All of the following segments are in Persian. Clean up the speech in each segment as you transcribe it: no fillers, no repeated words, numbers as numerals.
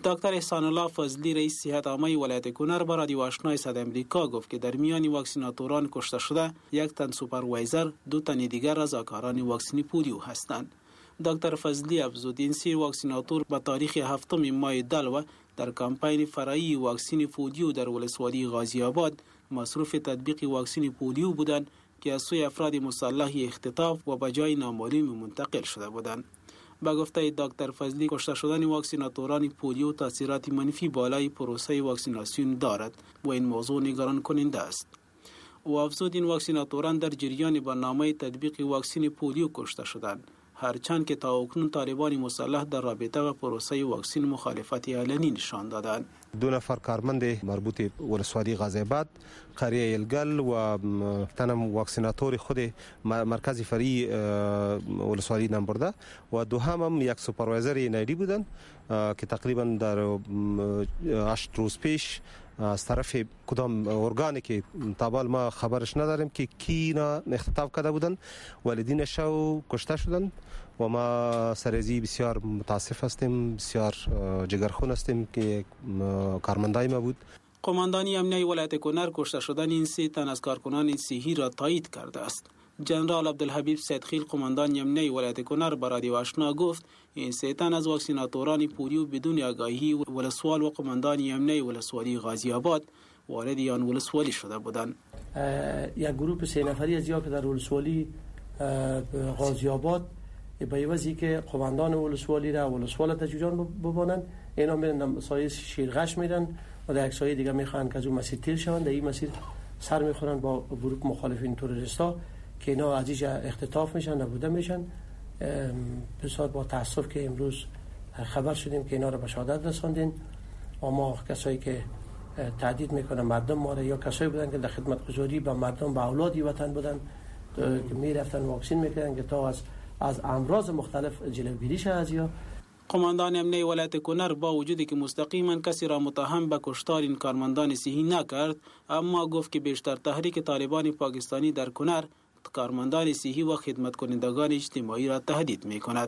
دکتر احسان الله فضلی رئیس صحت عامه ولایت کنر به رادیو آشنای صدای آمریکا گفت که در میان واکسیناتوران کشته شده یک تن سوپروایزر، 2 تن دیگر رضاکاران واکسن پولیو هستند. دکتر فضلی افزود این 3 واکسیناتور به تاریخ 7 ماه دلو در کمپین فرعی واکسن پولیو در ولسوالی غازی آباد مصروف تطبیق واکسن پولیو بودند که از سوی افراد مسلح اختطاف و به جای نامعلوم منتقل شده بودند. با گفته دکتر فضلی کشته شدن واکسیناتوران پولیو تاثیرات منفی بالای پروسه واکسیناسیون دارد و این موضوع نگران کننده است. او افزود این واکسیناتوران در جریان برنامه تطبیق واکسن پولیو کشته شدند، هرچند که تا اکنون طالبان مسلح در رابطه و پروسه واکسن مخالفت علنی نشان دادند. 2 نفر کارمند مربوط ولسوالی غازی آباد، قریه الگل و تنم واکسیناتور خود مرکز فرعی ولسوالی نمبرده و دوم هم یک سوپروایزر نیلی بودند که تقریبا در 8 روز پیش از طرف کدام ارگانی که تابال ما خبرش نداریم که کی اینا اختطاف کرده بودن، والدینش کشته شدند و ما سرزی بسیار متاسف هستیم، بسیار جگرخون هستیم که کارمندای ما بود. قماندانی امنیه ولایت کنر کشته شدن این 3 تن از کارکنان صحی را تایید کرده است. جنرال عبدالحبیب سیدخیل قماندان امنیه ولایت کنر به رادیو آشنا گفت این 3 تن از واکسیناتوران پولیو بدون آگاهی ولسوال و قماندان امنیه ولسوالی غازی آباد وارد آن ولسوالی شده بودند. یک گروه 3 نفری از که در ولسوالی غازی آباد به وجهی که قماندان ولسوالی را ولسوال تجویان ببانند، اینا میرن سایه شیرغش میرن و در یک سایه دیگه میخوان که از اون مسیر تیر شوند، در این مسیر سر میخورن با گروه مخالفین تروریستا که اینا از اینجا اختطاف میشن، نبوده میشن. بسیار با تاسف که امروز خبر شدیم که اینا را به شهادت رساندین و ما کسایی که تهدید میکنن مردم ما را یا کسایی بودن که در خدمتگزاری به مردم به اولادی وطن بودن که میرفتن واکسین میکردن که تا از امراض مختلف جلوگیری شه از یا. قماندان امنیه ولایت کنر با وجودی که مستقیما کسی را متهم به کشتار این کارمندان صحی نکرد، اما گفت که بیشتر تحریک طالبان پاکستانی در کنر کارمندان صحی و خدمت کنندگان اجتماعی را تهدید می کند.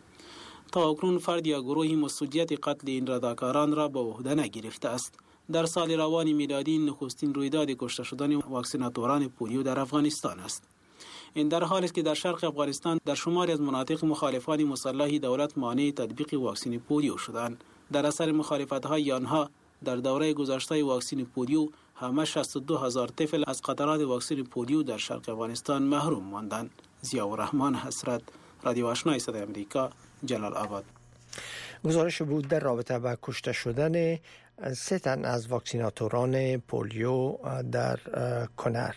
تا اکنون فرد یا گروهی مسئولیت قتل این رضاکاران را به عهده نگرفته است. در سال روان میلادی نخستین رویداد کشته شدن واکسیناتوران پولیو در افغانستان است. این در حالی است که در شرق افغانستان در شماری از مناطق مخالفان مسلح دولت مانع تطبیق واکسن پولیو شدند. در اثر مخالفت‌های آنها در دوره گذشته واکسن پولیو همه 62,000 طفل از قطرات واکسن پولیو در شرق افغانستان محروم ماندند. ضیاءالرحمن حسرت، رادیو آشنای صدای آمریکا، جلال آباد. گزارش بود در رابطه با کشته شدن 3 تن از واکسیناتوران پولیو در کنر.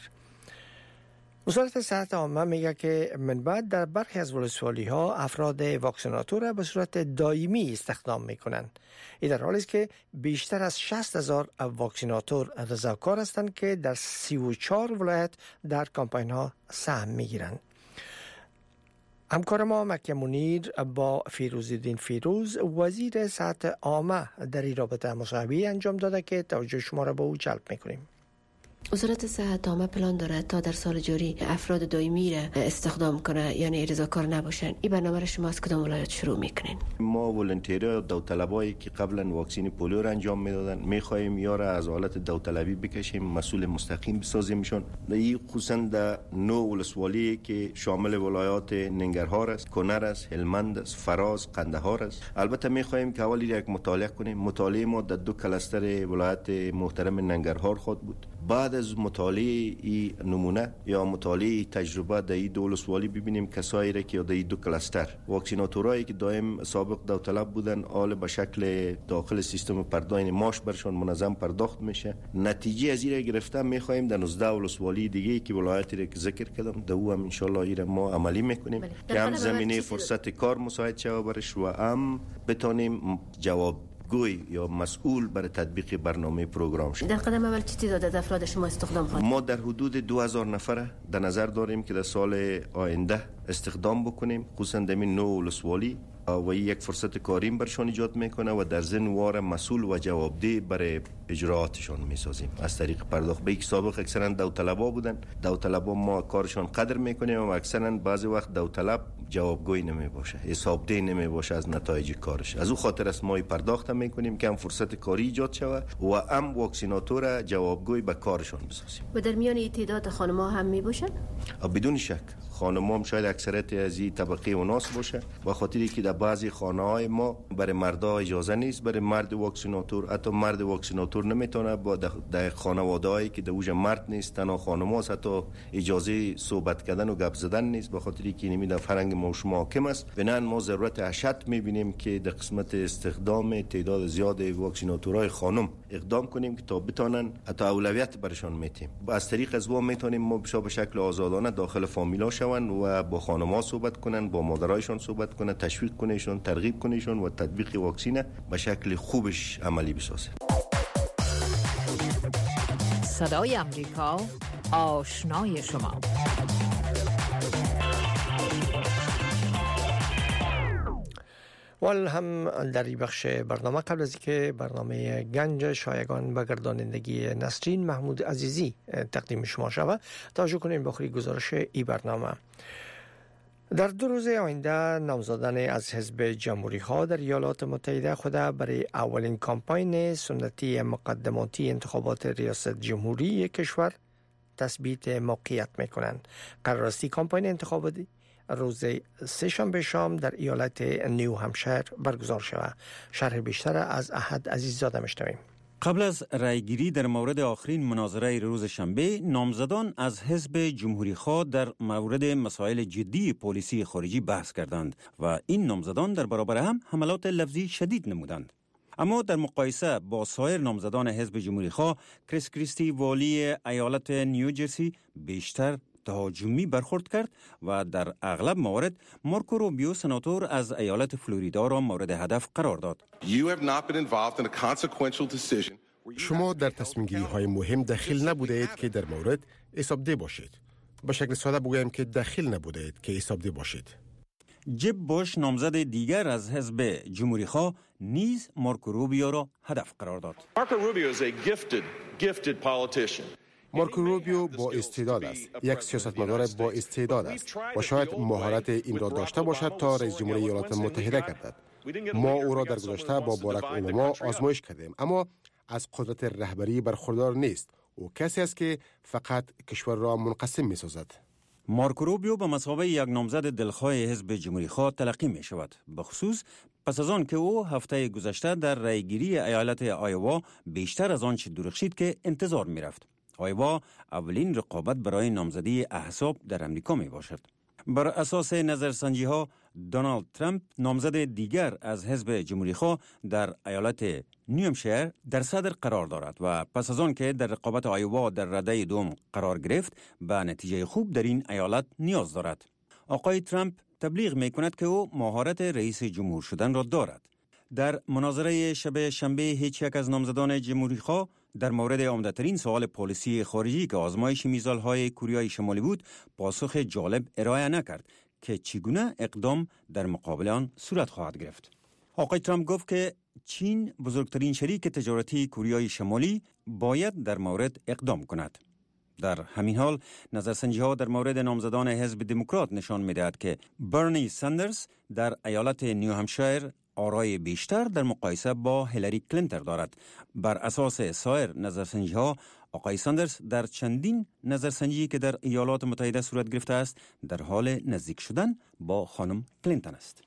وزارت صحت عامه میگه که من بعد در برخی از ولسوالی ها افراد واکسیناتور به صورت دائمی استخدام میکنند. این در حالی است که بیشتر از 60,000 واکسیناتور رضاکار هستند که در 34 ولایت در کمپاین ها سهم میگیرند. همکار ما مکه منیر با فیروزالدین فیروز وزیر صحت عامه در این رابطه مصاحبه انجام داده که توجه شما را به او جلب میکنیم. وزارت صحت عامه پلان داره تا در سال جاری افراد دائمی را استخدام کنه، یعنی رضاکار نباشن. این برنامه را شما از کدام ولایت شروع میکنین؟ ما ولنتیرها داوطلبایی که قبلا واکسن پولیو را انجام میدادن میخوایم یا را از حالت داوطلبی بکشیم، مسئول مستقیم بسازیمشون. این خصوصا در 9 ولسوالی که شامل ولایات ننگرهار است، کنر است، هلمند است، فراز، قندهار است. البته میخوایم که اولی یک مطالعه کنیم. مطالعه ما در 2 کلاستر ولایت محترم ننگرهار خود بود. بعد از مطالعه ای نمونه یا مطالعه تجربه در این 2 ولسوالی ببینیم کسایی را که در این 2 کلاستر واکسیناتورایی که دائم سابق داوطلب بودن آل به شکل داخل سیستم پرداخت معاش برشون منظم پرداخت میشه. نتیجه از این گرفته میخوایم در 19 ولسوالی دیگه که ولایتی را که ذکر کردم در او هم ان شاء الله این ما عملی میکنیم که هم زمینه فرصت کار مساعد شود برش و هم بتونیم جواب گوی یا مسئول برای تطبیق برنامه پروگرام شد. در قدم اول چه تعداد از افراد شما استخدام خواهید؟ ما در حدود 2000 نفر در نظر داریم که در سال آینده استخدام بکنیم، خصوصا در این 9 ولسوالی و یک فرصت کاریم برشان ایجاد میکنه و در ضمن واره مسئول و جوابدeh برای اجراءاتشان میسازیم از طریق پرداخت. به یک سابق اکثرا داوطلبا بودن، داوطلبا ما کارشان قدر میکنیم و اکثرا بعضی وقت داوطلب جوابگوی نمی باشه، حسابدهی نمی باشه از نتایج کارش. از او خاطر است ما پرداخت میکنیم که هم فرصت کاری ایجاد شود و هم واکسیناتور جوابگوی به کارشان بسازیم. و در میان تعداد خانم‌ها هم می باشن؟ بدون شک خانم‌ها هم شاید اکثریت از این طبقه اوناس باشه، با خاطری که در بعضی خانه‌های ما برای مردا اجازه نیست برای مرد واکسیناتور، حتی مرد واکسیناتور نمیتونه با در خانواده‌ای که در اوج مرد نیست، تنها خانم‌هاست، حتی اجازه صحبت کردن و گپ زدن نیست، با خاطری که نمیدونم فرهنگ ما و شما حاکم است. بنابراین ما ضرورت اشد می‌بینیم که در قسمت استخدام تعداد زیاد واکسیناتورهای خانم اقدام کنیم که تا بتونن حتی اولویت برشان میتیم. از طریق از میتونیم ما به شکل آزادانه داخل فامیلا شون و با خانم‌ها صحبت کنن، با مادرایشان صحبت کنن، تشویق کنیشون، ترغیب کنیشون و تطبیق واکسینه به شکل خوبش عملی بسازه. صدای امریکا، آشنای شما. وال هم در این بخش برنامه قبل از اینکه برنامه گنج شایگان به گردانندگی نسرین محمود عزیزی تقدیم شما شود، توجه کنیم بخوری گزارش این برنامه. در 2 روز آینده نامزدان از حزب جمهوری ها در ایالات متحده خود برای اولین کامپاین سنتی مقدماتی انتخابات ریاست جمهوری کشور تثبیت موقعیت میکنند. قرار است کامپاین انتخاباتی روز سه‌شنبه شام در ایالت نیو همشایر برگزار شود. شرح بیشتر از احد عزیززاده میشنویم. قبل از رایگیری در مورد آخرین مناظره روز شنبه، نامزدان از حزب جمهوری خواه در مورد مسائل جدی پلیسی خارجی بحث کردند و این نامزدان در برابر هم حملات لفظی شدید نمودند. اما در مقایسه با سایر نامزدان حزب جمهوری خواه، کریس کریستی والی ایالت نیوجرسی بیشتر تهاجمی برخورد کرد و در اغلب موارد مارکو روبیو سناتور از ایالت فلوریدا را مورد هدف قرار داد. شما در تصمیم گیری های مهم دخیل نبوده اید که در مورد حسابدهی باشید. به شکل ساده بگویم که دخیل نبوده اید که حسابدهی باشید. جب بوش نامزد دیگر از حزب جمهوری خواه نیز مارکو روبیو را هدف قرار داد. مارکو روبیو با استعداد است، یک سیاستمدار با استعداد است و شاید مهارت این را داشته باشد تا رئیس جمهور ایالات متحده گردد. ما او را در گذشته با باراک اوباما آزمایش کردیم، اما از قدرت رهبری برخوردار نیست. او کسی است که فقط کشور را منقسم می سازد. مارکو روبیو به مثابه یک نامزد دلخواه حزب جمهوری خواه تلقی می شود، بخصوص پس از آن که او هفته گذشته در رایگیری ایالت آیوا بیشتر از آن چه درخشید که انتظار می رفت. آیوا اولین رقابت برای نامزدی احزاب در امریکا می باشد. بر اساس نظرسنجی ها، دونالد ترامپ نامزد دیگر از حزب جمهوری خواه در ایالت نیوهمشایر در صدر قرار دارد و پس از آن که در رقابت آیوا در رده دوم قرار گرفت، به نتیجه خوب در این ایالت نیاز دارد. آقای ترامپ تبلیغ می کند که او مهارت رئیس جمهور شدن را دارد. در مناظره شب شنبه هیچ یک از نامزدان جمهوری خواه در مورد عمده‌ترین سوال پلیسی خارجی که آزمایش میزایل‌های کره شمالی بود، پاسخ جالب ارائه نکرد که چگونه اقدام در مقابل آن صورت خواهد گرفت. آقای ترامپ گفت که چین بزرگترین شریک تجارتی کره شمالی باید در مورد اقدام کند. در همین حال نظرسنجی‌ها در مورد نامزدان حزب دموکرات نشان می‌دهد که برنی سندرز در ایالت نیو همشایر آرای بیشتر در مقایسه با هیلاری کلینتون دارد. بر اساس سایر نظرسنجی‌ها، آقای ساندرز در چندین نظرسنجی که در ایالات متحده صورت گرفته است، در حال نزدیک شدن با خانم کلینتون است.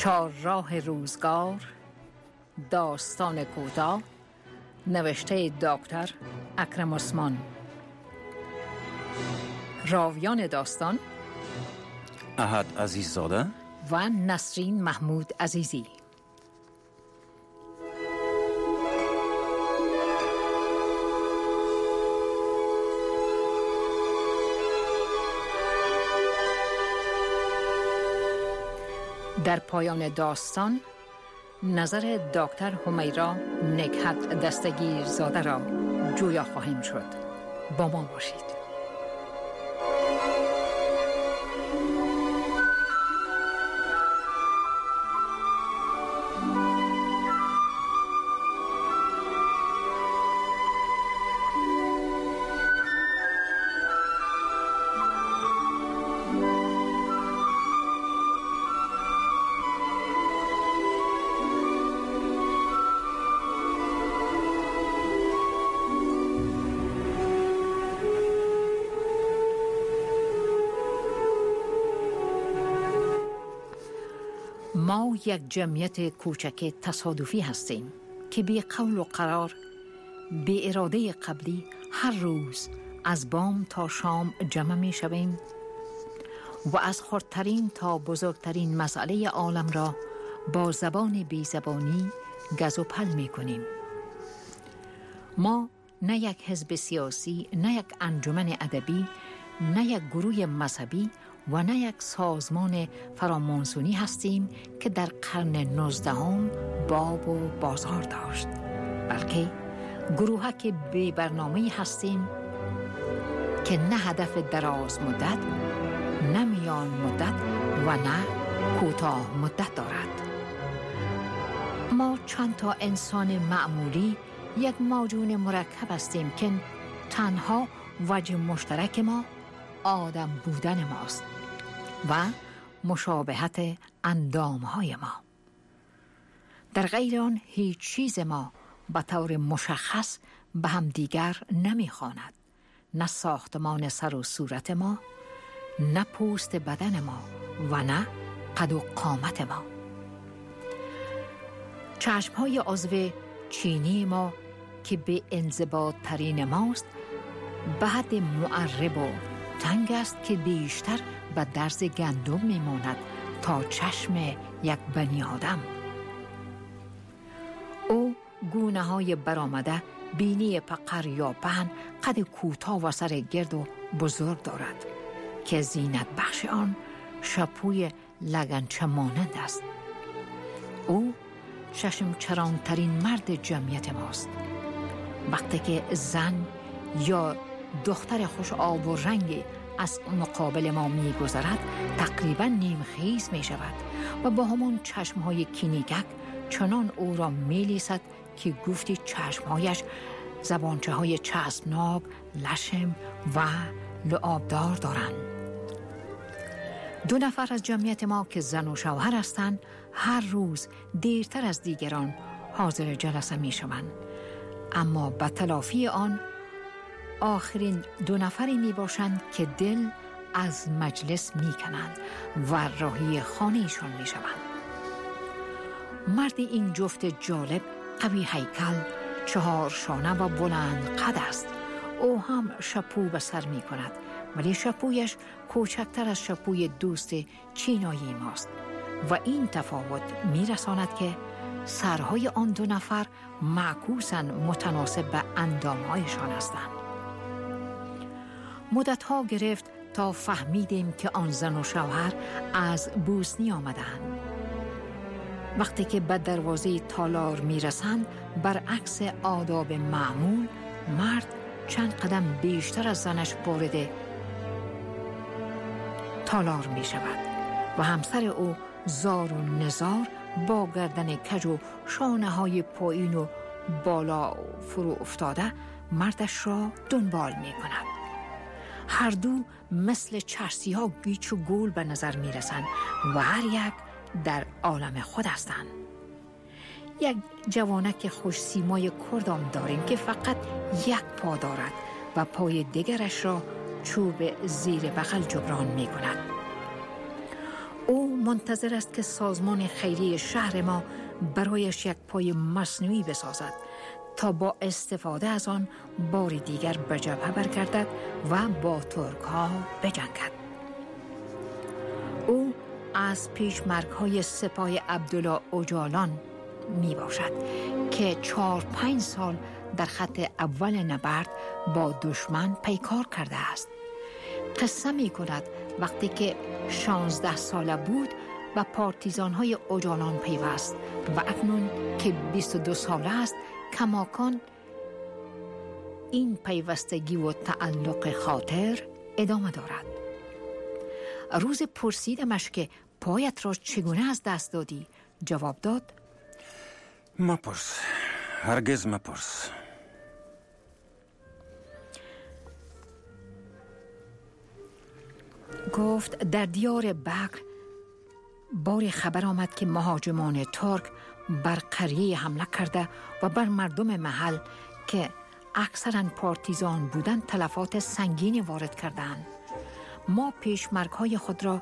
چهارراه روزگار، داستان کوتاه، نوشته دکتر اکرم عثمان. راویان داستان احد عزیززاده و نسرین محمود عزیزی. در پایان داستان نظر دکتر همیرا نکهت دستگیرزاده را جویا خواهیم شد. با ما باشید. ما یک جمعیت کوچک تصادفی هستیم که بی قول و قرار، بی اراده قبلی هر روز از بام تا شام جمع می شویم و از خردترین تا بزرگترین مسئله عالم را با زبان بی زبانی گز و پل می کنیم. ما نه یک حزب سیاسی، نه یک انجمن ادبی، نه یک گروه مذهبی و نه یک سازمان فرامانسونی هستیم که در قرن 19 باب و بازار داشت، بلکه گروه که بی برنامه هستیم که نه هدف دراز مدت، نه میان مدت و نه کوتاه مدت دارد. ما چند تا انسان معمولی یک موجود مرکب هستیم که تنها وجه مشترک ما آدم بودن ماست و مشابهت اندامهای ما. در غیر آن هیچ چیز ما به طور مشخص به هم دیگر نمیخواند. نه ساختمان سر و صورت ما، نه پوست بدن ما و نه قد و قامت ما. چشمهای عضو چینی ما که به انضباط ترین ماست به حد معرب و تنگ است که بیشتر به درز گندم میماند تا چشم یک بنی آدم. او گونه های برآمده، بینی پقر یا پهن، قد کوتاه و سر گرد و بزرگ دارد که زینت بخش آن شپوی لگنچه مانند است. او چشم چرانترین مرد جمعیت ماست. وقتی که زن یا دختر خوش آب و رنگ از مقابل ما می گذرد تقریبا نیمخیز می شود و با همون چشمهای کینیکک چنان او را می لیسد که گفتی چشمهایش زبانچه های چسبناک، لشم و لعابدار دارند. دو نفر از جمعیت ما که زن و شوهر هستند هر روز دیرتر از دیگران حاضر جلسه می شوند، اما به تلافی آن آخرین دو نفری می باشند که دل از مجلس می کنند و راهی خانهشان می شوند. مرد این جفت جالب قوی هیکل، 4 شانه و بلند قد است. او هم شپو به سر می کند، ولی شپویش کوچکتر از شپوی دوست چینایی ماست و این تفاوت می رساند که سرهای آن دو نفر معکوساً متناسب به اندامهایشان هستند. مدتها گرفت تا فهمیدیم که آن زن و شوهر از بوسنی آمدند. وقتی که به دروازه تالار می رسند، برعکس آداب معمول، مرد چند قدم بیشتر از زنش وارد تالار می شود و همسر او زار و نزار با گردن کج و شانه های پایین و بالا فرو افتاده مردش را دنبال می کند. هر دو مثل چرسی ها گیچ و گول به نظر می رسند و هر یک در عالم خود هستند. یک جوانک خوش سیمای کردام داریم که فقط یک پا دارد و پای دیگرش را چوب زیر بغل جبران می کند. او منتظر است که سازمان خیریه شهر ما برایش یک پای مصنوعی بسازد تا با استفاده از آن بار دیگر به جبهه برگردد و با ترک ها بجنگد. او از پیشمرگ‌های سپاه عبدالله اوجالان می باشد که 4-5 سال در خط اول نبرد با دشمن پیکار کرده است. قصه می کند وقتی که 16 ساله بود و پارتیزان‌های اوجالان پیوست و اکنون که 22 ساله است کماکان این پیوستگی و تعلق خاطر ادامه دارد. روز پرسیدمش که پایت را چگونه از دست دادی؟ جواب داد: مپرس، هرگز مپرس. گفت در دیار بکر باری خبر آمد که مهاجمان ترک بر قریه حمله کرده و بر مردم محل که اکثرا پارتیزان بودند تلفات سنگینی وارد کردند. ما پیشمرگ‌های خود را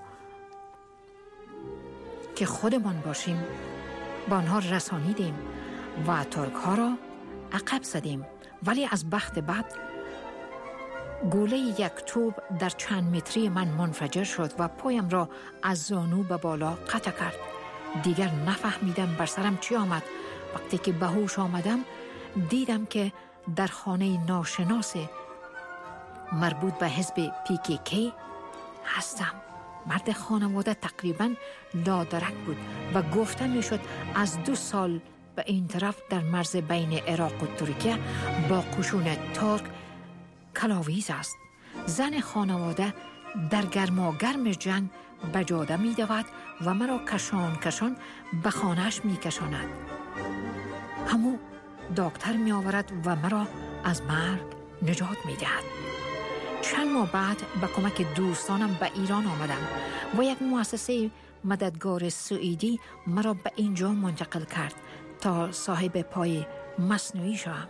که خودمان باشیم با آنها رسانیدیم و ترک‌ها را عقب زدیم، ولی از بخت بد گوله یک توپ در چند متری من منفجر شد و پایم را از زانو به بالا قطع کرد. دیگر نفهمیدم بر سرم چی آمد. وقتی که به هوش آمدم دیدم که در خانه ناشناس مربوط به حزب PKK هستم. مرد خانواده تقریباً لادرک بود و گفته میشد از 2 سال به این طرف در مرز بین عراق و ترکیه با قشون ترک کلاویز است. زن خانواده در گرماگرم جنگ به جاده می دود و مرا کشان به خانهش می کشاند. همو دکتر می آورد و مرا از مرگ نجات می دهد. چند ماه بعد به کمک دوستانم به ایران آمدم و یک مؤسسه مددگار سوئیدی مرا به اینجا منتقل کرد تا صاحب پای مصنوعی شوم.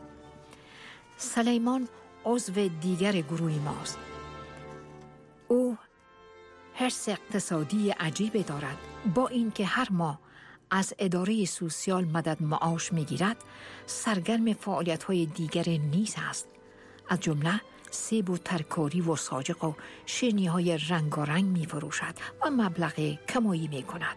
سلیمان عضو دیگر گروه ماست. او حرص اقتصادی عجیبی دارد. با اینکه هر ماه از اداره سوسیال مدد معاش میگیرد، سرگرم فعالیت‌های دیگر نیز است. از جمله سیب و ترکاری و ساجق و شیرینی‌های رنگارنگ می‌فروشد و مبلغ کمایی می‌کند.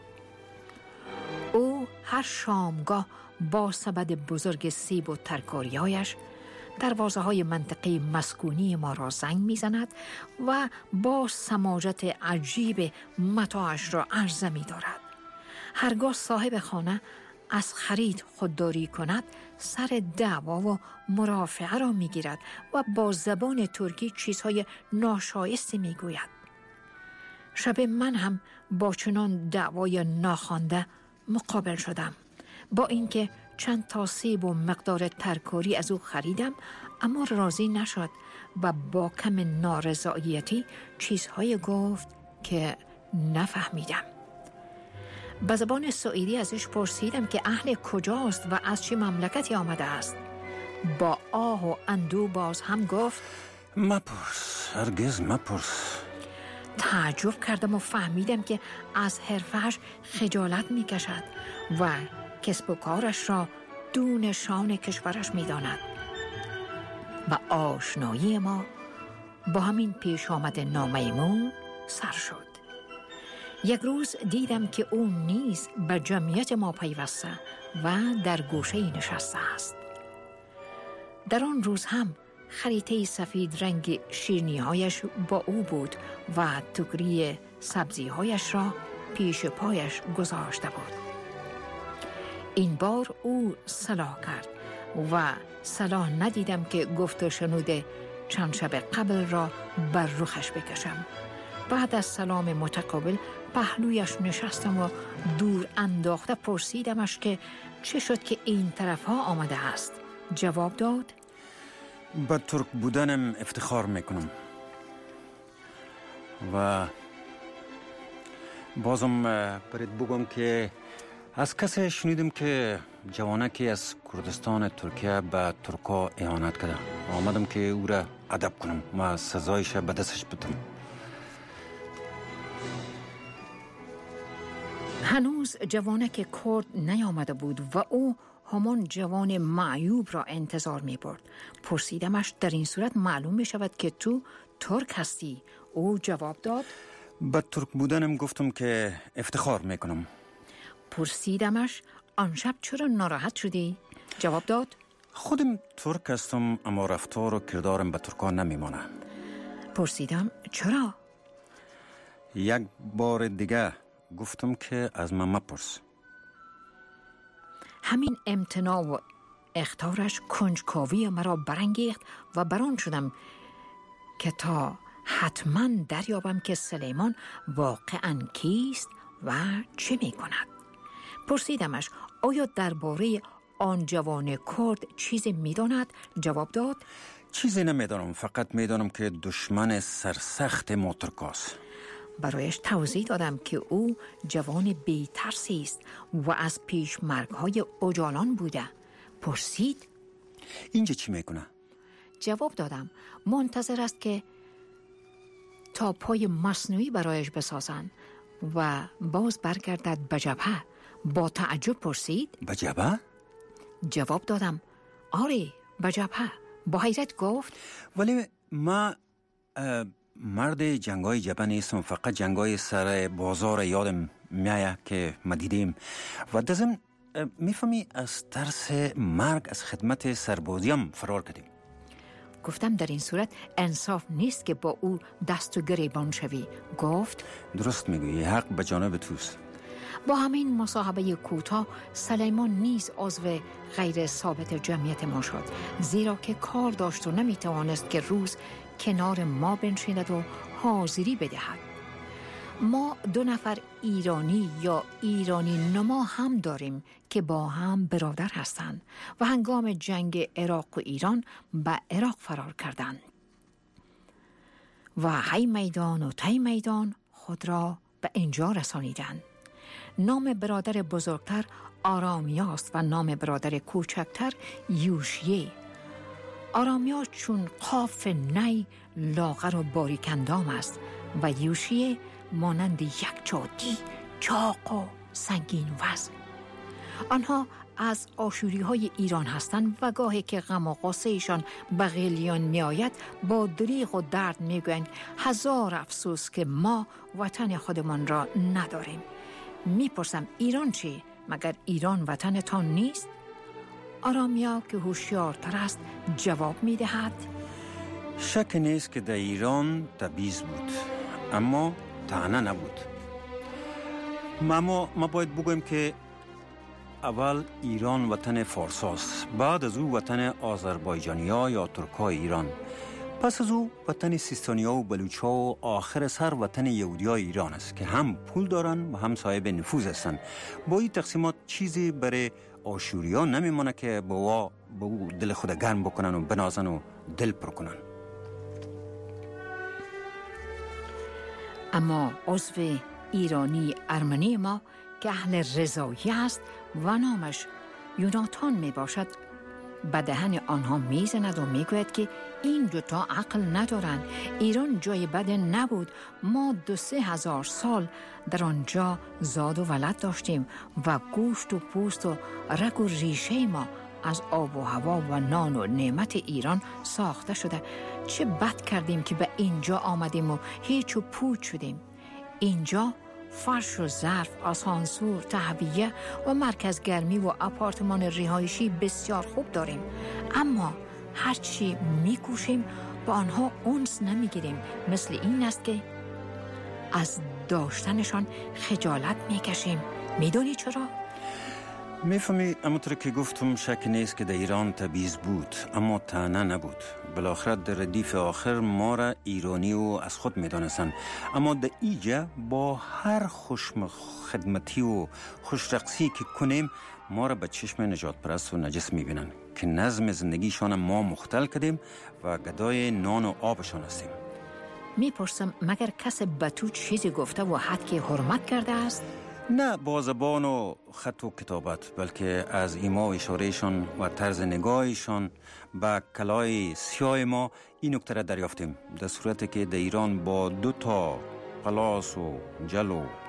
او هر شامگاه با سبد بزرگ سیب و ترکاری‌هایش دروازه‌های منطقه مسکونی ما را زنگ می‌زند و با سماجت عجیب متاعش را عرضه می‌دارد. هرگاه صاحب خانه از خرید خودداری کند، سر دعوا و مرافعه را می‌گیرد و با زبان ترکی چیزهای ناشایسته می‌گوید. شب من هم با چنان دعوای ناخوانده مقابل شدم. با اینکه چند تا سیب و مقدار ترکاری از او خریدم، اما راضی نشد و با کم نارضایتی چیزهای گفت که نفهمیدم. به زبان سوئیدی ازش پرسیدم که اهل کجاست و از چه مملکتی آمده است. با آه و اندوه باز هم گفت: مپرس، هرگز مپرس. تعجب کردم و فهمیدم که از حرفش خجالت میکشد و کسب و کارش را دون شان کشورش میداند. و آشنایی ما با همین پیش آمد نامیمون سر شد. یک روز دیدم که او نیز به جمعیت ما پیوسته و در گوشه نشسته است. در آن روز هم خریطه سفید رنگ شیرینی‌هایش با او بود و ټوکری سبزی‌هایش را پیش پایش گذاشته بود. این بار او صلاح کرد و صلاح ندیدم که گفت و شنود چند شب قبل را بر رخش بکشم. بعد از سلام متقابل پهلویش نشستم و دور انداخته پرسیدمش که چه شد که این طرف ها آمده است. جواب داد: به ترک بودنم افتخار میکنم و بازم برید بگم که از کسی شنیدم که جوانکی از کردستان ترکیه به ترکا اهانت کرده. آمدم که او را ادب کنم و سزایش به دستش بدم. هنوز جوانک کرد نیامده بود و او همان جوان معیوب را انتظار می برد. پرسیدمش در این صورت معلوم می شود که تو ترک هستی؟ او جواب داد با ترک بودنم گفتم که افتخار میکنم. پرسیدمش آن شب چرا ناراحت شدی؟ جواب داد خودم ترک هستم اما رفتار و کردارم به ترکان نمیمانه. پرسیدم چرا؟ یک بار دیگه گفتم که از من مپرس. همین امتناع و اخطارش کنجکاوی مرا برانگیخت و بران شدم که تا حتما دریابم که سلیمان واقعاً کیست و چه می کند. پرسیدمش آیا درباره آن جوان کرد چیزی می داند؟ جواب داد چیزی نمیدانم، فقط میدانم که دشمن سرسخت ما ترکاست. برایش توضیح دادم که او جوان بی‌ترسی است و از پیشمرگ‌های اوجالان بوده. پرسید اینجا چی میکنه؟ جواب دادم منتظر است که تا پای مصنوعی برایش بسازند و باز برگردد به جبهه. با تعجب پرسید به جبهه؟ جواب دادم آره به جبهه. با حیرت گفت ولی ما مرد جنگای جبهه نیستم، فقط جنگای سر بازار یادم میایه که ما دیدیم و دزم میفهمی از ترس مرگ از خدمت سربازیم فرار کردیم. گفتم در این صورت انصاف نیست که با او دست و گریبان شوی. گفت درست میگویی، حق به جانب توست. با همین مصاحبه کوتاه سلیمان نیز عضو غیر ثابت جمعیت ما شد، زیرا که کار داشت و نمیتوانست که روز کنار ما بنشیند و حاضری بدهد. ما 2 نفر ایرانی یا ایرانی نما هم داریم که با هم برادر هستند و هنگام جنگ عراق و ایران به عراق فرار کردند و هی میدان و تی میدان خود را به اینجا رسانیدند. نام برادر بزرگتر آرامیاست و نام برادر کوچکتر یوشیه. آرامیا چون قاف نی لاغر و باریکندام است و یوشیه مانند یک جادی چاق و سنگین وزن. آنها از آشوری های ایران هستند و گاهی که غم و غصه ایشان به غلیان می آید با دریغ و درد می گویند هزار افسوس که ما وطن خودمان را نداریم. می پرسم ایران چی؟ مگر ایران وطن تان نیست؟ آرامیا که هوشیارتر است جواب می دهد شک نیست که در ایران تبعیض بود اما طعنه نبود. ما باید بگویم که اول ایران وطن فارساست، بعد از او وطن آذربایجانیا یا ترکای ایران، پس از او وطن سیستانیا و بلوچا و آخر سر وطن یهودیای ایران است که هم پول دارن و هم صاحب نفوذ هستند. با این تقسیمات چیزی برای آشوریا نمیمونه که با او دل خود گرم بکنن و بنازن و دل پر کنن. اما عضو ایرانی ارمنی ما که اهل رضایی است و نامش یوناتان می باشد به دهن آنها می زند و می گوید که این 2 عقل ندارند. ایران جای بد نبود، ما 2-3 هزار سال در آنجا زاد و ولد داشتیم و گوشت و پوست و رگ و ریشه ما از آب و هوا و نان و نعمت ایران ساخته شده. چه بد کردیم که به اینجا آمدیم و هیچ و پوچ شدیم. اینجا فرش و ظرف، آسانسور، تهویه و مرکز گرمی و آپارتمان رهایشی بسیار خوب داریم، اما هرچی میکوشیم با آنها انس نمیگیریم. مثل این است که از داشتنشان خجالت میکشیم. میدونی چرا؟ میفهمی همونطور که گفتم شک نیست که در ایران تبعیض بود اما طعنه نبود. بالاخره در ردیف آخر ما را ایرانی و از خود میدانستند، اما در ایجا با هر خوشم خدمتی و خوش رقصی که کنیم ما را به چشم نجات پرست و نجس میبینن که نظم زندگیشان ما مختل کردیم و گدای نان و آبشان هستیم. میپرسم مگر کس به تو چیزی گفته و حد که حرمت کرده است؟ نه با زبان و خط و کتابت، بلکه از ایما و اشارهشان و طرز نگاهشان به کلای سیاه ما این نکته را دریافتیم. در صورتی که در ایران با 2 پلاس و جل و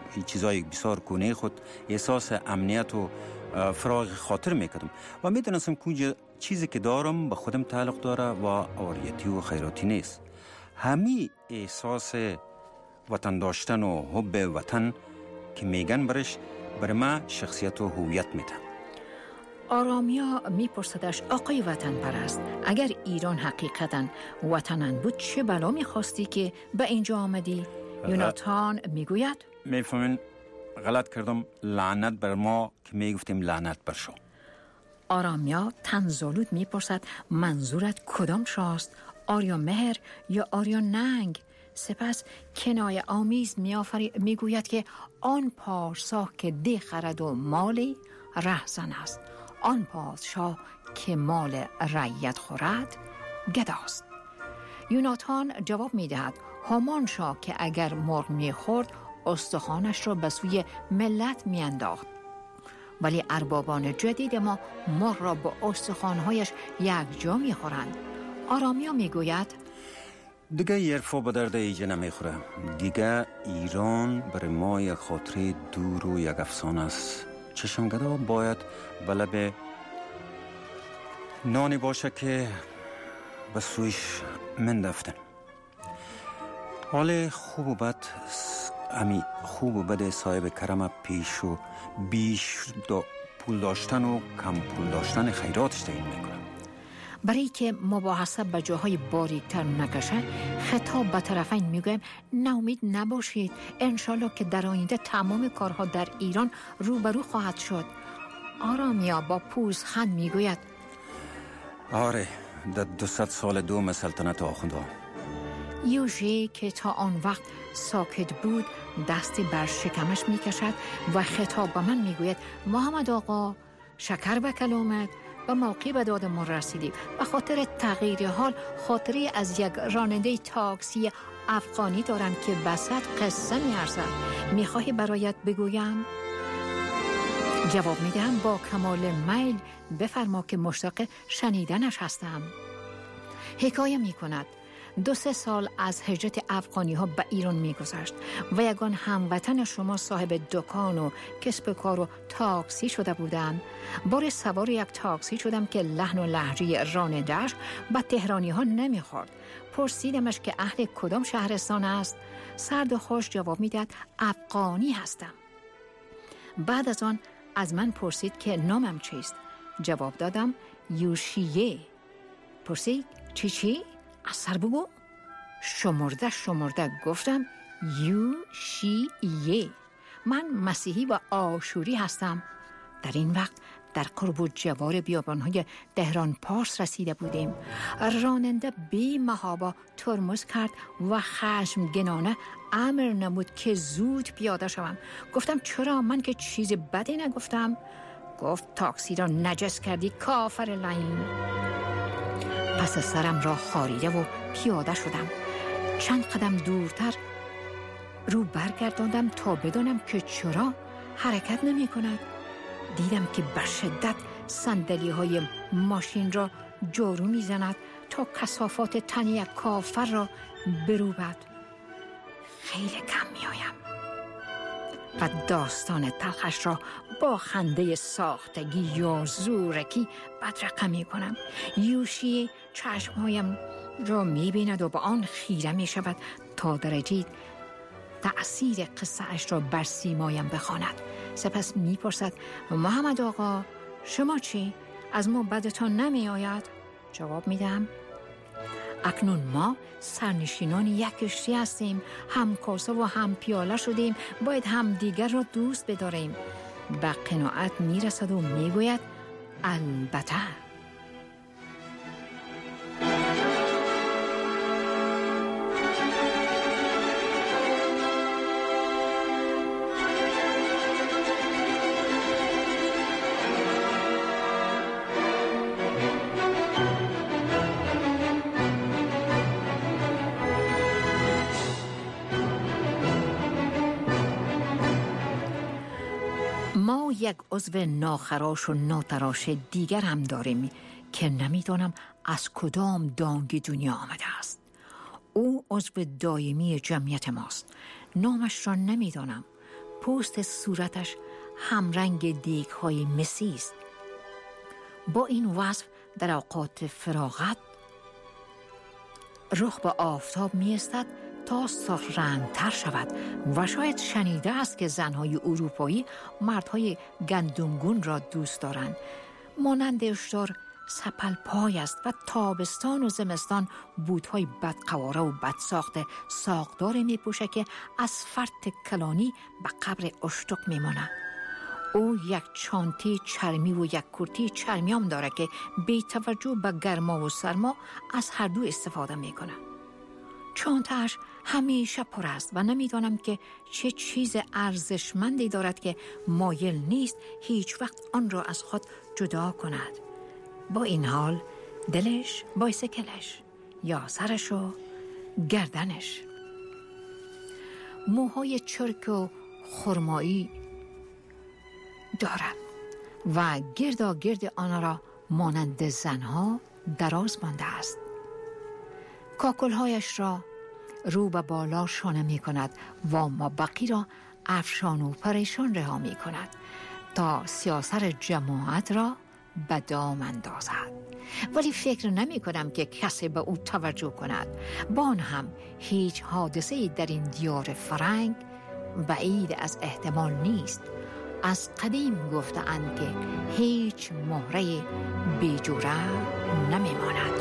چیزای بسیار گونه خود احساس امنیت و فراغ خاطر میکردم و میدونستم که چیزی که دارم به خودم تعلق داره و آریتی و خیراتی نیست. همین احساس وطن داشتن و حب وطن که میگن برای من شخصیت و هویت میده. آرامیا میپرسدش آقای وطن پرست، اگر ایران حقیقتاً وطنن بود چه بلا میخواستی که به اینجا آمدی؟ یوناتان میگوید میفهمین غلط کردم، لعنت بر ما که میگفتیم لعنت بر شما. آرامیا تنزالود میپرسد منظورت کدام شاست؟ آریا مهر یا آریا ننگ؟ سپس کنایه آمیز میگوید که آن پارسا که ده خرد و مالی رهزن است، آن پادشاه که مال رعیت خورد گداست. یوناتان جواب میدهد همان شاه که اگر مرغ میخورد استخوانش را به سوی ملت میانداخت، ولی اربابان جدید ما مرغ را با استخوانهایش یک جا میخورند. آرامیا میگوید دیگه یرفا به درد ایجه نمیخوره. دیگه ایران برای ما یک خاطره دور و یک افسانه است. چشمگدا باید به لب نانی باشه که به سویش من دفتن. حال خوب و بد، امی خوب و بد صاحب کرم پیش و بیش پول داشتن و کم پول داشتن خیراتش تعیین میکنه. برای که مباحثه به جاهای باریکتر نکشه، خطاب به طرفین میگویم ناامید نباشید، انشالله که در آینده تمام کارها در ایران روبرو خواهد شد. آرامیا با پوزخند میگوید آره، در 200 سال دوم سلطنت آخوندها. یوژی که تا آن وقت ساکت بود دستی بر شکمش میکشد و خطاب به من میگوید محمد آقا، شکر به کلامت، و موقعی به داد ما رسیدیم. به خاطر تغییر حال خاطری از یک راننده تاکسی افغانی دارم که بسط قصه میارزد. میخواهی برایت بگویم؟ جواب میدهم با کمال میل بفرما که مشتاق شنیدنش هستم. حکایه میکند 2-3 سال از هجرت افغانی ها به ایران میگذشت و یگان هموطن شما صاحب دکان و کسب کار و تاکسی شده بودند. بار سوار یک تاکسی شدم که لحن و لهجه راننده‌اش به تهرانی ها نمیخورد. پرسیدمش که اهل کدام شهرستان است. سرد و خوش جواب میداد افغانی هستم. بعد از آن از من پرسید که نامم چیست. جواب دادم یوشیه. پرسید چی؟ از سر بگو. شمرده گفتم یوشیه. من مسیحی و آشوری هستم. در این وقت در قرب و جوار بیابان‌های دهران پارس رسیده بودیم. راننده بی محابا ترمز کرد و خشمگینانه امر نمود که زود پیاده شوم. گفتم چرا؟ من که چیز بدی نگفتم. گفت تاکسی را نجس کردی کافر لعین. پس سرم را خاریده و پیاده شدم. چند قدم دورتر رو برگرداندم تا بدانم که چرا حرکت نمی کند. دیدم که به شدت صندلی های ماشین را جارو می زند تا کثافات تن یک کافر را بروبد. خیلی کم می آیم و داستان تلخش را با خنده ساختگی یا زورکی بدرقه می کنم. یوشی چشمهایم را می بیند و با آن خیره می شود تا درجه تأثیر قصه اش را بر سیمایم بخواند. سپس می پرسد محمد آقا شما چی؟ از ما بدتان نمی آید؟ جواب می دهم اکنون ما سرنشینان یک کشتی هستیم، هم کاسه و هم پیاله شدیم، باید هم دیگر را دوست بداریم. به قناعت می رسد و می گوید البته. ما یک عضو ناخراش و ناتراش دیگر هم داریم که نمیدانم از کدام دانگ دنیا آمده است. او عضو دائمی جمعیت ماست. نامش را نمیدانم. پوست صورتش همرنگ دیگ‌های مسی است. با این وصف در اوقات فراغت رخ به آفتاب می‌ایستد تا سرخ رنگ‌تر شود و شاید شنیده است که زن‌های اروپایی مردهای گندمگون را دوست دارند. مانند اشتر سپل پای است و تابستان و زمستان بوت‌های بدقواره و بدساخته ساقدار می‌پوشد که از فرط کلانی به قبر اشتق می‌ماند. او یک چانتی چرمی و یک کرتی چرمی هم داره که بی توجه به گرما و سرما از هر دو استفاده میکنه. چانتش همیشه پر است و نمیدانم که چه چیز ارزشمندی دارد که مایل نیست هیچ وقت آن را از خود جدا کند. با این حال دلش، بایسکلش یا سرش و گردنش، موهای چرک و خرمایی دارد و گرد آن را مانند زنها دراز مانده است. کاکلهایش را رو به بالا شانه می کند و مابقی را افشان و پریشان رها می کند تا سیاست جماعت را به دام اندازد. ولی فکر نمی کنم که کسی به او توجه کند. با آن هم هیچ حادثه‌ای در این دیار فرنگ بعید از احتمال نیست. از قدیم گفته‌اند که هیچ مهره بیجوره نمی ماند.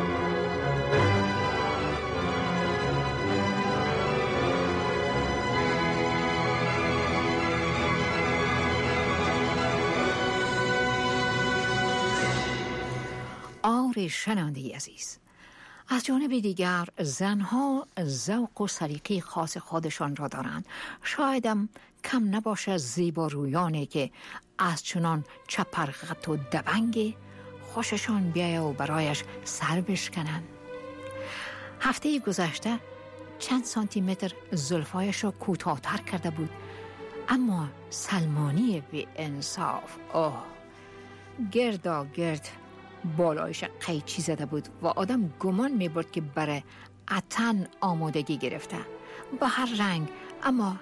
آره شنونده عزیز، از جانب دیگر زنها ذوق و سلیقه خاص خودشان را دارند. شایدم کم نباشه زیبارویانی که از چنان چپرغت و دبنگ خوششان بیایه و برایش سر بشکنند. هفته گذشته چند سانتی متر زلفایش را کوتاه‌تر کرده بود، اما سلمانی بی انصاف گرد بالایش قیچی زده بود و آدم گمان می برد که برای عطن آمادگی گرفته به هر رنگ. اما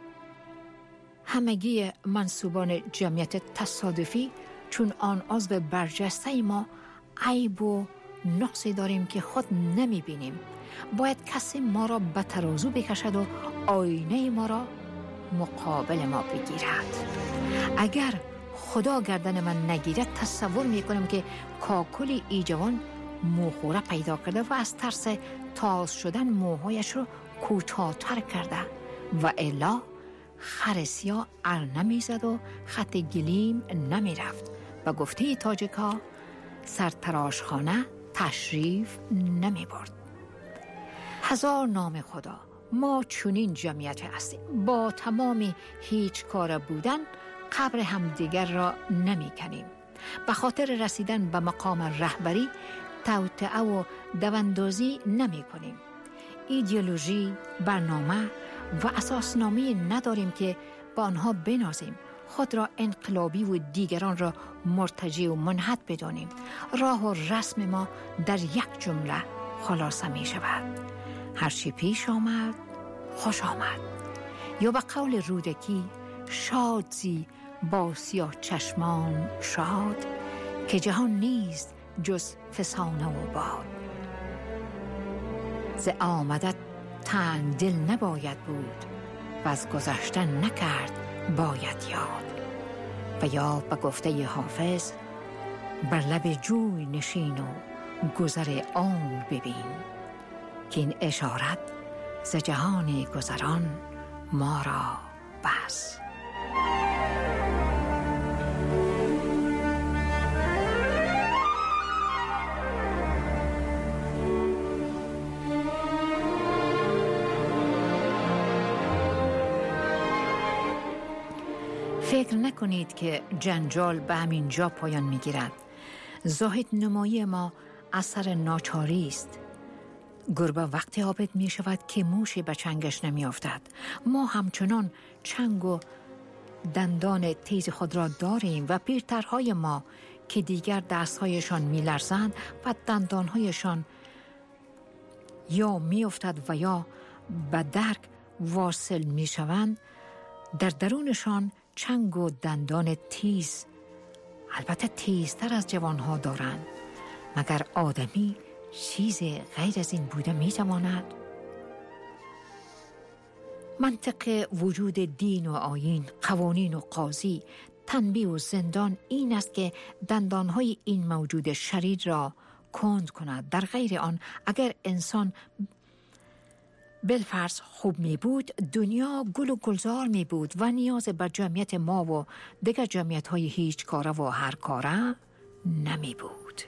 همگی منصوبان جمعیت تصادفی چون آن عضو برجسته ما عیب و نقصی داریم که خود نمی بینیم. باید کسی ما را به ترازو بکشد و آینه ما را مقابل ما بگیرد. اگر خدا گردن من نگیرد تصور میکنم که کاکلی ای جوان موخوره پیدا کرده و از ترس تاز شدن موهایش رو کوتاه‌تر کرده و الا خر سیاه ار نمیزد و خط گلیم نمیرفت. و گفته تاجیکا سرتراشخانه تشریف نمی برد. هزار نام خدا، ما چنین جمعیت هستیم. با تمام هیچ کار بودن قبر همدیگر را نمی کنیم. به خاطر رسیدن به مقام رهبری توطئه و دواندازی نمی کنیم. ایدئولوژی، برنامه و اساسنامه نداریم که با آنها بنازیم. خود را انقلابی و دیگران را مرتجع و منحط بدانیم. راه و رسم ما در یک جمله خلاصه می شود: هرچی پیش آمد خوش آمد. یا به قول رودکی شاد زی با سیاه چشمان شاد که جهان نیست جز فسانه و باد. ز آمدت تنگ دل نباید بود و از گذشتن نکرد باید یاد. و یا به گفته حافظ بر لب جوی نشین و گذر آن ببین که این اشارت ز جهان گذران ما را بس. فکر نکنید که جنجال به همین جا پایان میگیرد. زاهد نمایی ما اثر ناچاری است. گربه وقتی عابد می شود که موشی به چنگش نمی افتد. ما همچنان چنگ و دندان تیز خود را داریم و پیرترهای ما که دیگر دستهایشان می لرزند و دندانهایشان یا می افتد و یا به درک واصل می شوند در درونشان چنگ و دندان تیز، البته تیزتر از جوانها دارند. مگر آدمی چیز غیر از این بوده می تواند؟ منطق وجود دین و آیین، قوانین و قاضی، تنبیه و زندان این است که دندانهای این موجود شریر را کند کند. در غیر آن اگر انسان بالفرض خوب می بود، دنیا گل و گلزار می بود و نیاز به جمعیت ما و دیگر جمعیت های هیچ کاره و هر کاره نمی بود.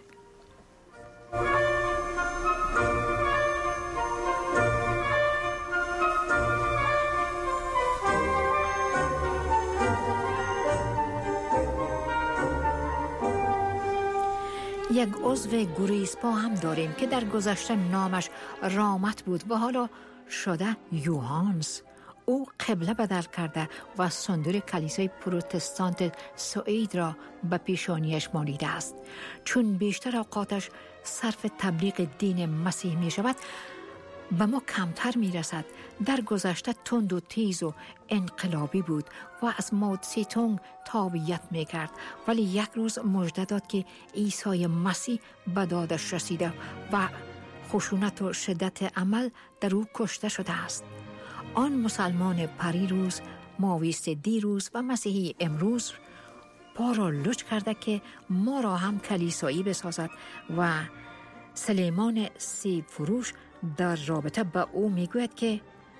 یک عضو گوریسپا هم داریم که در گذشته نامش رامت بود و حالا شده یوهانس. او قبله بدل کرده و صندوق کلیسای پروتستانت سوئید را به پیشانیش مالیده است. چون بیشتر اوقاتش صرف تبلیغ دین مسیح می شود، به ما کمتر می رسد. در گذشته تند و تیز و انقلابی بود و از ماوتسه تابعیت می کرد، ولی یک روز مژده داد که عیسی مسیح به دادش رسیده و خشونت و شدت عمل در او کشته شده است. آن مسلمان پریروز، ماویست دیروز و مسیحی امروز پا را لچ کرده که ما را هم کلیسایی بسازد و سلیمان سیب فروش در رابطه با او میگوید که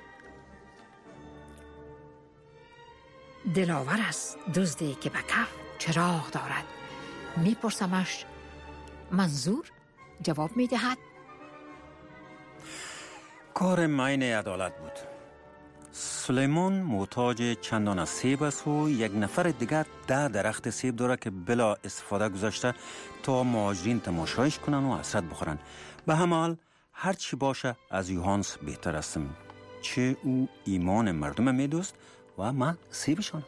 دلاور است دزدی که به کف چراغ دارد. میپرسمش منظور؟ جواب میدهد کار معین عدالت بود. سلیمان محتاج چندان از سیب است و یک نفر دیگر 10 درخت سیب داره که بلا استفاده گذاشته تا مهاجرین تماشایش کنن و حسرت بخورن. به همه حال هر چی باشه از یوهانس بهتر هستم، چه او ایمان مردم میدوست و من سیبشان.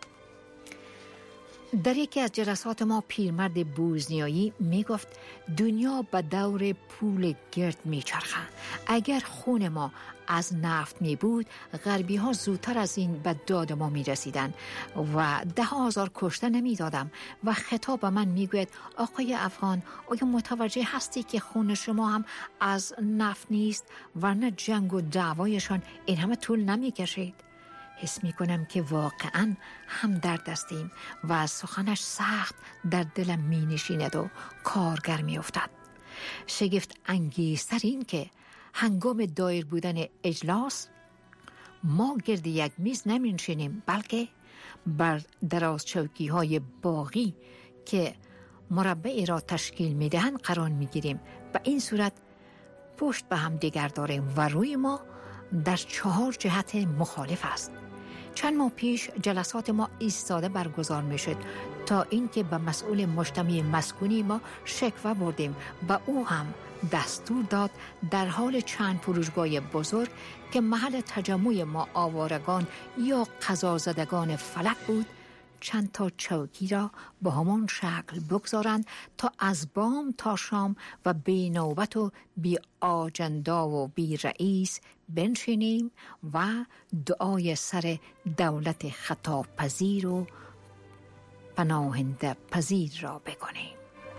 در یکی از جلسات ما پیرمرد بوزنیایی می گفت دنیا به دور پول گرد می چرخه. اگر خون ما از نفت می بود، غربی ها زودتر از این به داد ما می رسیدن و 10,000 کشته نمی دادم. و خطاب به من می گوید آقای افغان، آیا متوجه هستی که خون شما هم از نفت نیست ورنه جنگ و دعوایشان این همه طول نمی کشید؟ حس می کنم که واقعا هم درد هستیم و از سخنش سخت در دلم می نشیند و کارگر می افتد. شگفت انگیزتر این که هنگام دایر بودن اجلاس ما گرد یک میز نمی نشینیم، بلکه بر دراز چوکی های باغی که مربعی را تشکیل می دهند قرار می گیریم. به این صورت پشت به هم دیگر داریم و روی ما در 4 جهت مخالف است. چند ماه پیش جلسات ما ایستاده برگزار می شد تا اینکه به مسئول مجتمع مسکونی ما شکوه بردیم و او هم دستور داد در حال چند فروشگاه بزرگ که محل تجمع ما آوارگان یا قضازدگان فلک بود، چند تا چوکی را به همان شکل بگذارند تا از بام تا شام و بی نوبت و بی آجندا و بی رئیس بنشینیم و دعای سر دولت خطاب پذیر و پناهنده پذیر را بکنیم.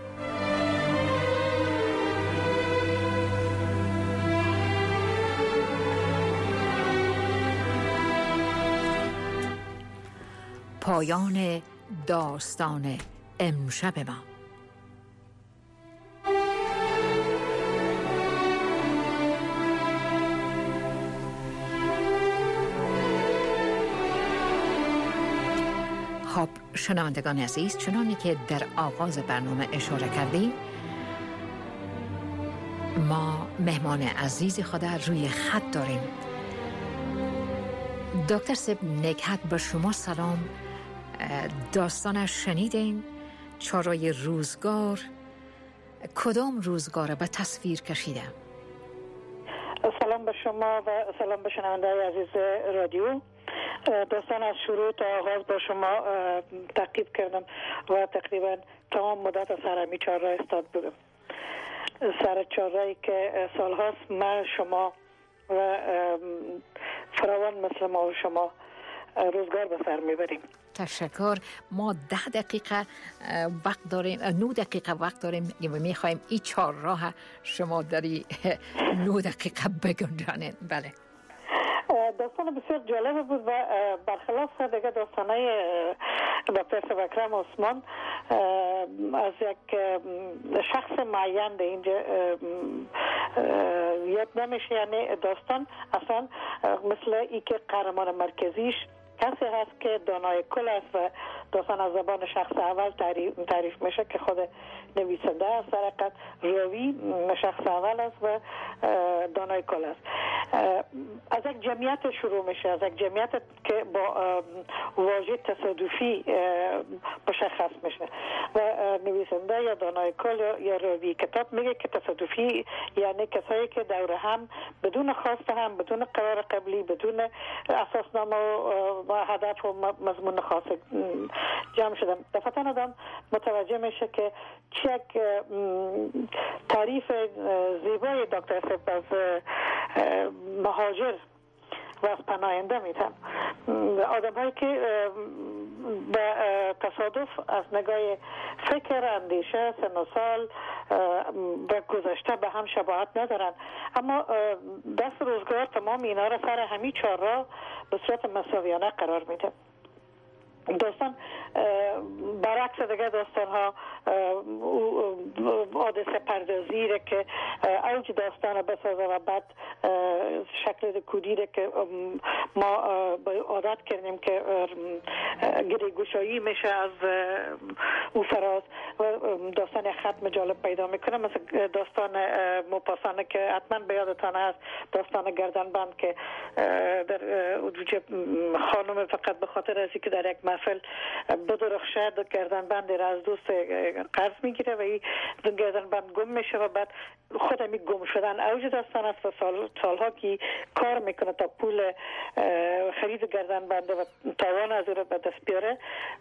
پایان داستان امشب ما. خب شنوندگان عزیز، چنانه که در آغاز برنامه اشاره کردیم، ما مهمان عزیز خود روی خط داریم. دکتر سب نکهت، به شما سلام. داستانش شنیدین؟ چارای روزگار کدام روزگار به تصویر کشیده؟ سلام به شما و سلام به شنونده‌های عزیز رادیو. داستان از شروع تا آغاز با شما تعقیب کردم و تقریبا تمام مدت از هرمی چهارراه استاد بودم. سر چهارراهی که سالهاست من، شما و فراوان مثل ما و شما روزگار به سر میبریم. تشکر. ما 10 دقیقه وقت داریم، 9 دقیقه وقت داریم و میخوایم این 4 راه شما داری 9 دقیقه بگنجانین. بله. داستان بسیار جالب بود و برخلاف دیگه داستانای دکتر اکرم عثمان از یک شخص معین اینجا یاد نمیشه. یعنی داستان اصلا مثل ای که قهرمان مرکزیش کسی هست که دانای کل است و داستان از زبان شخص اول تعریف میشه که خود نویسنده است، در حقیقت راوی شخص اول است و دانای کل است. از یک جمعیت شروع میشه، از یک جمعیت که با واژه تصادفی مشخص میشه و نویسنده یا دانای کل یا راوی کتاب میگه که تصادفی یعنی کسایی که دور هم بدون خواسته هم، بدون قرار قبلی، بدون اساسنامه و هدف و مضمون خاص جمع شدن. دفعتاً آدم متوجه میشه که چه یک تعریف زیبای دکتر صاحب از مهاجر و از پناهنده میتن. آدم هایی که به تصادف از نگاه فکر، اندیشه، سن و سال و گذشته به هم شباهت ندارن، اما دست روزگار تمام اینا را سر همین 4 راه به صورت مساویانه قرار میده. داستان برعکس دیگه داستان ها حادثه پردازی را که اوج داستان بسازه و بعد شکل کودی را که ما عادت کردیم که گریگوشایی میشه از او فراز و داستان ختم جالب پیدا میکنه. مثل داستان موپاسانه که حتما به یادتان هست، داستان گردنبند که در خانم فقط به خاطر ازی که در یک محفل بدرخشه گردنبند را از دوست قرض میگیره و این گردنبند گم میشه و بعد خود همی گم شدن اوج داستان است و سالها که کار میکنه تا پول خرید گردنبند و توان از او را به دست بیاره.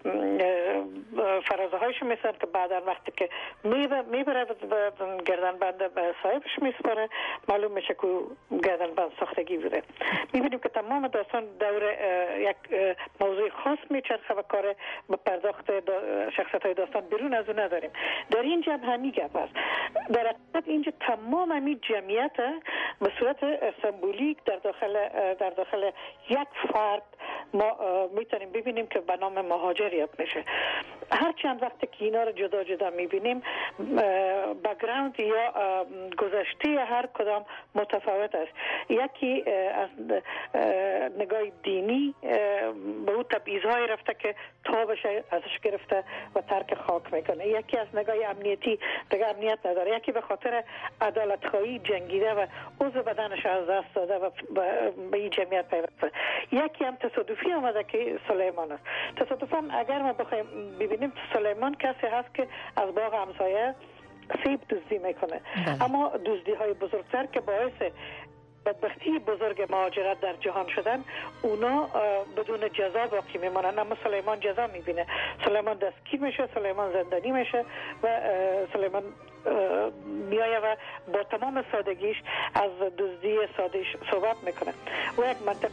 فرازه هایش میسن که بعدا وقتی که میبره گردنبند به صاحبش میسپاره معلوم میشه که گردنبند ساختگی بوده. میبینیم که تمام داستان دور یک موضوع خاص میچرخه و کار به پرداخت شخصیت های داستان بیرون از اون نداریم. در این جمع همی گپ است. در حقیقت اینجا تمام همی جمعیت به صورت سمبولیک در داخل یک فرد ما میتونیم ببینیم که به نام مهاجر یاد میشه. هر چند وقت که اینا رو جدا جدا میبینیم بک‌گراند یا گذشته هر کدام متفاوت است. یکی از نگاه دینی به او تبعیض‌های رفته که تابش ازش گرفته و ترک خاک میکنه. یکی از نگاه امنیتی دیگه امنیت نداره. یکی به خاطر عدالت خواهی جنگیده و عضو بدنش از دست داده و به این جمعیت پیوسته. یکی هم تصادفی آمده که سلیمان است. تصادفاً اگر ما بخوایم ببینیم سلیمان کسی هست که از باغ همسایه سیب دزدی میکنه، اما دزدی های بزرگتر که باعث بدبختی بزرگ مهاجرت در جهان شدن اونا بدون جزا باقی میمونن، اما سلیمان جزا میبینه. سلیمان دستگیر میشه، سلیمان زندانی میشه و سلیمان میایه و با تمام سادگیش از دزدی سادهش صحبت میکنه و یک منطق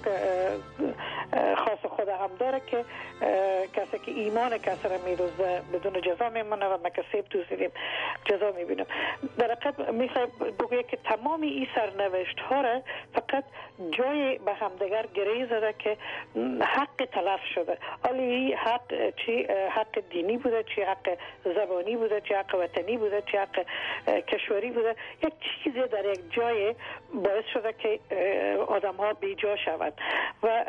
خاص خود هم داره که کسی که ایمان کسی را میروزه بدون جزا میمونه و مکسیب دوزیدیم جزا میبینیم. در حقیقت میخوای بگویه که تمامی این سرنوشت ها را فقط جای به همدیگر گره زده که حق تلف شده. حالی حق چی حق دینی بوده، چی حق زبانی بوده، چی حق وطنی بوده، چی حق کشوری بوده، یک چیزی در یک جای باعث شده که آدم ها بیجا شود و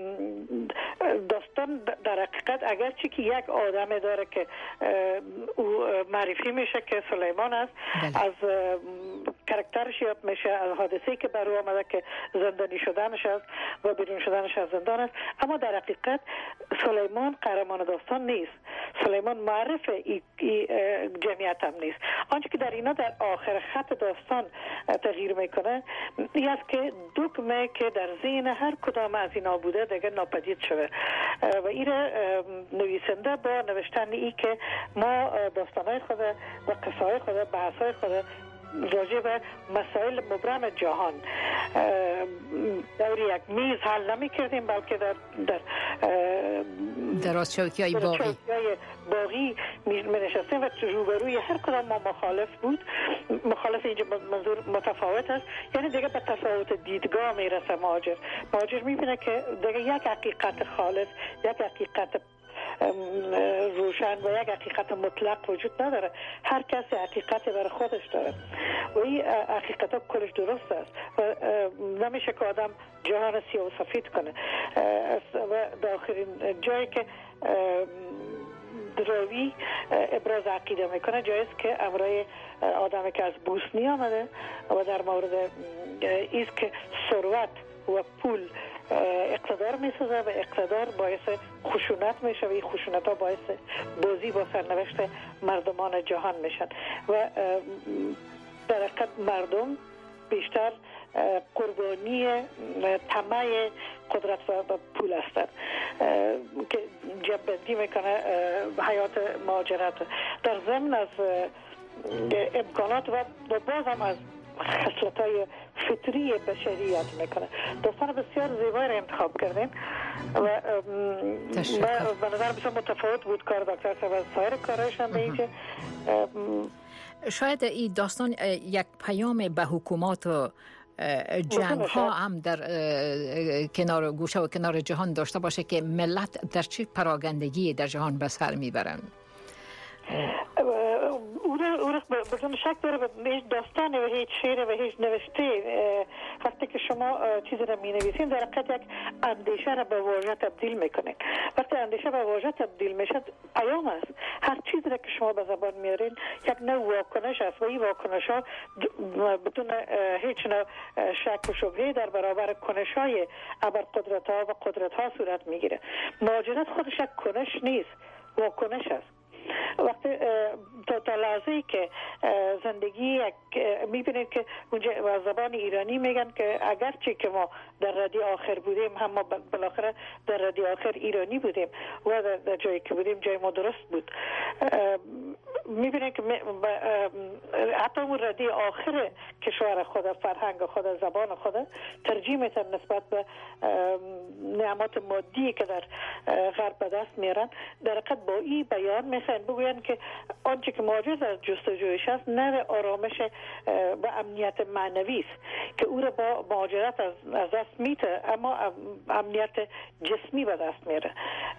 داستان در حقیقت اگرچه که یک آدم داره که او معرفی میشه که سلیمان است، از کاراکترش یاد میشه، از حادثه‌ای که بر او آمده که زندانی شدنش است و بیرون شدنش از زندان است، اما در حقیقت سلیمان قهرمان داستان نیست. سلیمان معرف جمعیت هم نیست. آنچه که در اینا در آخر خط داستان تغییر میکنه این است که دگمه که در ذهن هر کدام از اینا بوده دیگه ناپدید شده و این نویسنده با نوشتن ای که ما داستانهای خود و قصه‌های خود، بحث‌های خود راجع به مسائل مبرم جهان دور یک میز حل نمی کردیم، بلکه در چوکی‌های باقی می نشستیم و روبروی هر کدام ما مخالف اینجا منظور متفاوت است، یعنی دیگه به تفاوت دیدگاه میرسه مهاجر میبینه که دیگه یک حقیقت خالص، یک حقیقت روشن و یک حقیقت مطلق وجود نداره. هر کسی حقیقتی برای خودش داره و این حقیقت ها کلش درست است و نمیشه که آدم جهان سیاه و سفید کنه. و در آخرین جایی که دراوی ابراز عقیده میکنه جایست که امرای آدمی که از بوسنی آمده و در مورد ایست که ثروت و پول اقتدار میسازه و اقتدار باعث خشونت میشه و این خشونت ها باعث بازی با سرنوشت مردمان جهان میشن و در حقیقت مردم بیشتر قربانی طمع قدرت و پول هستند که جنبندی میکنه حیات مهاجرت در ضمن از امکانات و باز هم از خصلت‌های فطری بشریت میکنه. دوستان بسیار زیبایی را انتخاب کردیم و به نظر بسیار متفاوت بود کار دکتر صاحب از سایر کارهایشان به اینجا. شاید این داستان یک پیام به حکومات و جنگ ها هم در کنار گوشه و کنار جهان داشته باشه که ملت در چه پراگندگی در جهان به سر میبرند. او بدون شک داره به هیچ داستانی و هیچ شعر و هیچ نوشته وقتی که شما چیزی را می نویسین در حقیقت یک اندیشه را به واژه تبدیل میکنین. وقتی اندیشه به واژه تبدیل میشد پیام است. هر چیزی را که شما به زبان میارین یک نوع واکنش است و این واکنش ها بدون هیچ نوع شک و شبهه در برابر کنش های ابرقدرت ها و قدرت ها صورت میگیره. مهاجرت خودش یک کنش نیست، واکنش است. وقتی تا لحظه‌ای که زندگی میبینید که اونجا و زبان ایرانی میگن که اگرچه که ما در ردی آخر بودیم هم ما بالاخره در ردی آخر ایرانی بودیم و در جایی که بودیم جای ما درست بود. میبینید که حتی اون ردی آخر کشور خود، فرهنگ خود، زبان خود ترجیح میتن نسبت به نعمات مادی که در غرب به دست میارن. در حقیقت با این بیان میخوان بگوین که آنچه که مهاجر از جستجویش است نه آرامش و امنیت معنوی است که او را با مهاجرت از دست میده، اما امنیت جسمی به دست میاره.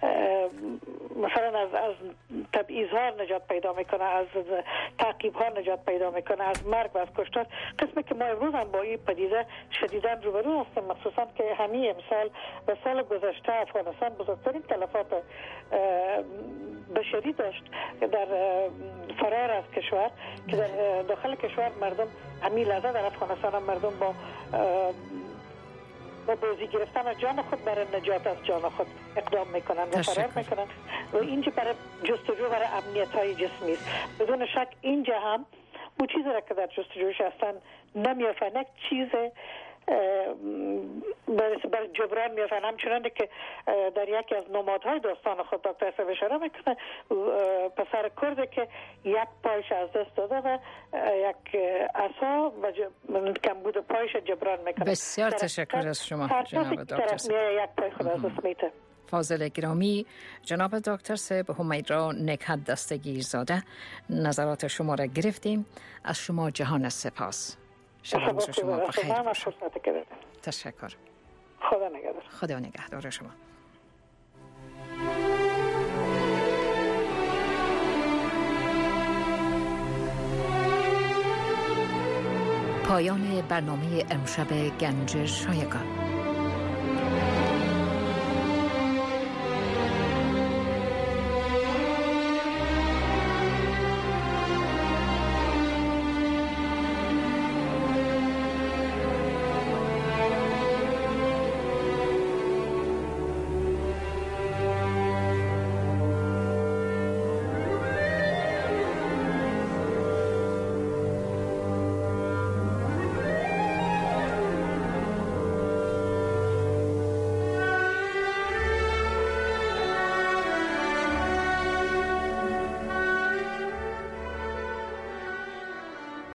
مثلا از تبعیض‌ها نجات پیدا میکنه، از تعقیب‌ها نجات پیدا میکنه، از مرگ و از کشتار. قسمی که ما امروز هم با این پدیده شدیداً روبرو هستیم، مخصوصاً که همین امسال و سال گذشته افغانستان بزرگترین تلفات بشری داشت در فرار از کشور که در داخل کشور مردم همین لحظه در افغانستان هم مردم با بازی گرفتن از جان خود برای نجات از جان خود اقدام میکنن و فرار میکنن و اینجا برای جستجو برای امنیت های جسمی است. بدون شک اینجا هم اون چیزی را که در جستجوش هستن نمیافن، یک چیز برای جبران میافن. همچنان که در یکی از نمادهای داستان خود دکتر صاحب اشاره میکنه پسر کرده که یک پایش از دست داده و یک عصا و کمبود پایش جبران میکنه. بسیار تشکر از شما جناب دکتر صاحب. یک پای خود از دست میده. فاضل گرامی، جناب دکتر صاحب همیدرا نکهت دستگیر زاده، نظرات شما را گرفتیم. از شما جهان سپاس. شب روز شما بخیر باشه. تشکر. خدا نگهدار. خدا نگهدار شما. پایان برنامه امشب گنج شایگان.